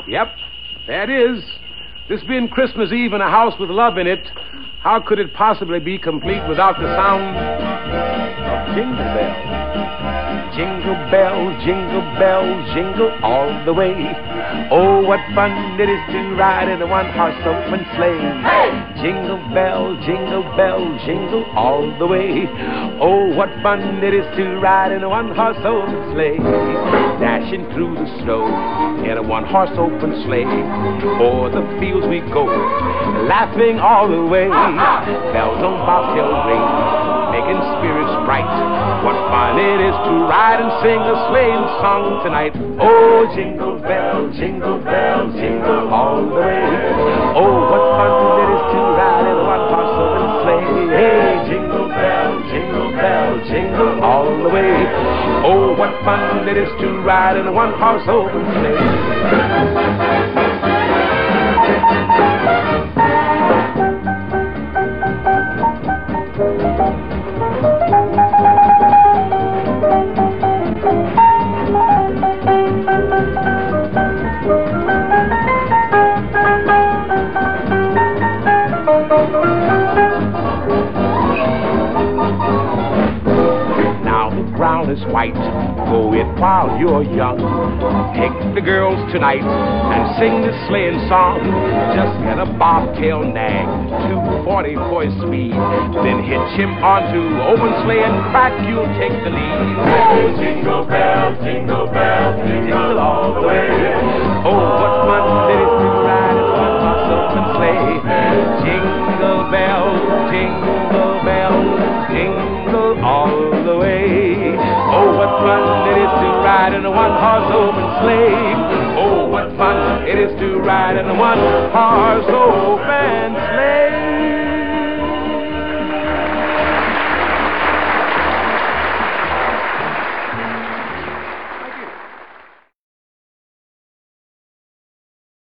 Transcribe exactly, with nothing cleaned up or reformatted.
Yep, that is. This being Christmas Eve in a house with love in it, how could it possibly be complete without the sound of jingle bells? Jingle bells, jingle bells, jingle all the way. Oh, what fun it is to ride in a one-horse open sleigh. Hey! Jingle bell, jingle bell, jingle all the way. Oh, what fun it is to ride in a one-horse open sleigh. Dashing through the snow in a one-horse open sleigh. O'er the fields we go, laughing all the way. Bells on bobtail ring, making spirits bright. What fun it is to ride and sing a sleighing song tonight. Oh, jingle bell, jingle bell, jingle all the way. Oh, what fun it is to ride in a one-horse open sleigh. Hey, jingle bell, jingle bell, jingle all the way. Oh, what fun it is to ride in a one-horse open sleigh. Is white, go it while you're young. Take the girls tonight and sing this sleighing song. Just get a bobtail nag, two forty for his speed. Then hitch him onto open sleigh and crack, you'll take the lead. Oh, jingle bell, jingle bell, jingle all the way. Oh, what fun it is to ride in one horse open sleigh. Jingle bell, jingle bell, jingle all the way. Oh, what fun it is to ride in a one-horse open sleigh. Oh, what fun it is to ride in a one-horse